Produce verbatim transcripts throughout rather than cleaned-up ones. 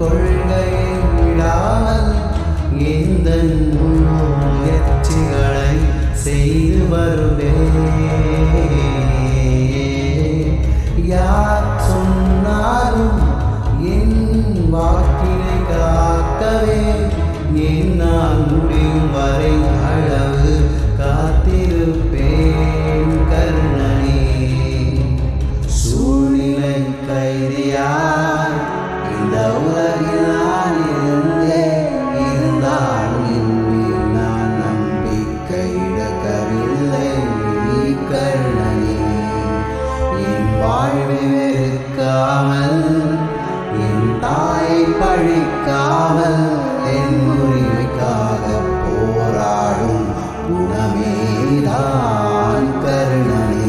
கொள்கையை விடாமல் எந்த முயற்சிகளை செய்து வருவேன். யார் சொன்னாலும் என் வாக்கினை காக்கவே என்னால் முடியும் வரை அளவு காத்திருப்பேன் கர்ணனே. சூழ்நிலை கைதியாய் இந்த உலகில் நான் இருந்தேன். இருந்தாலும் என்மேல் நான் நம்பிக்கை இழக்கவில்லை கர்ணனே. என் வாழ்வை வெறுக்காமல் என் தாயை பழிக்காமல் என் உரிமைக்காக போராடும் குணமேதான் கர்ணனே.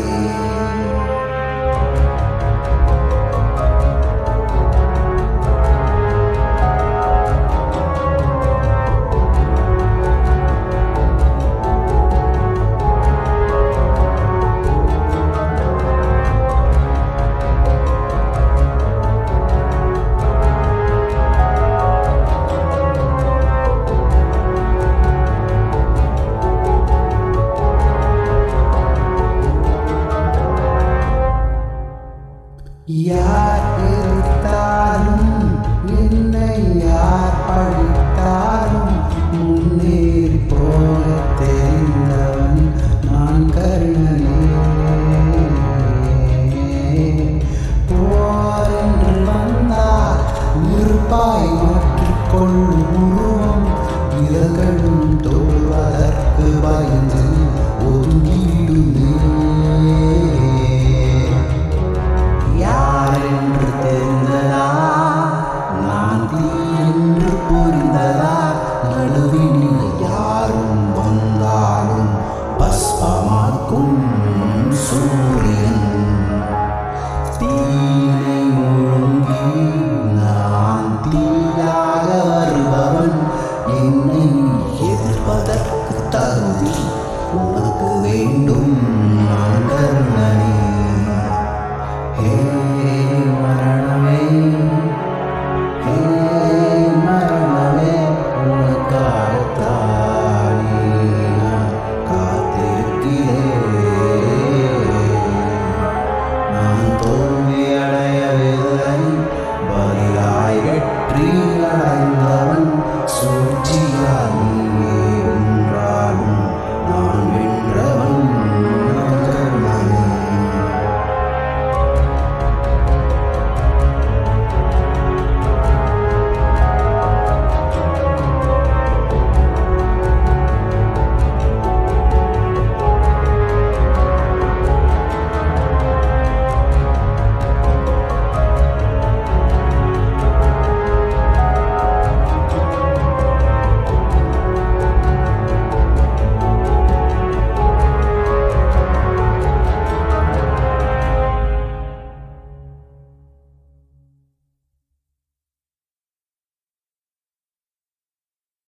யார் எதிர்த்தாலும் என்னை யார் பழித்தாலும் முன்னேறி போக தெரிந்தவன் நான் கர்ணனே. போர் என்று வந்தால் நெருப்பாய் மாற்றிக்கொள்ளும் உருவம் இதழ்களும் தொழுவதற்கு பயந்து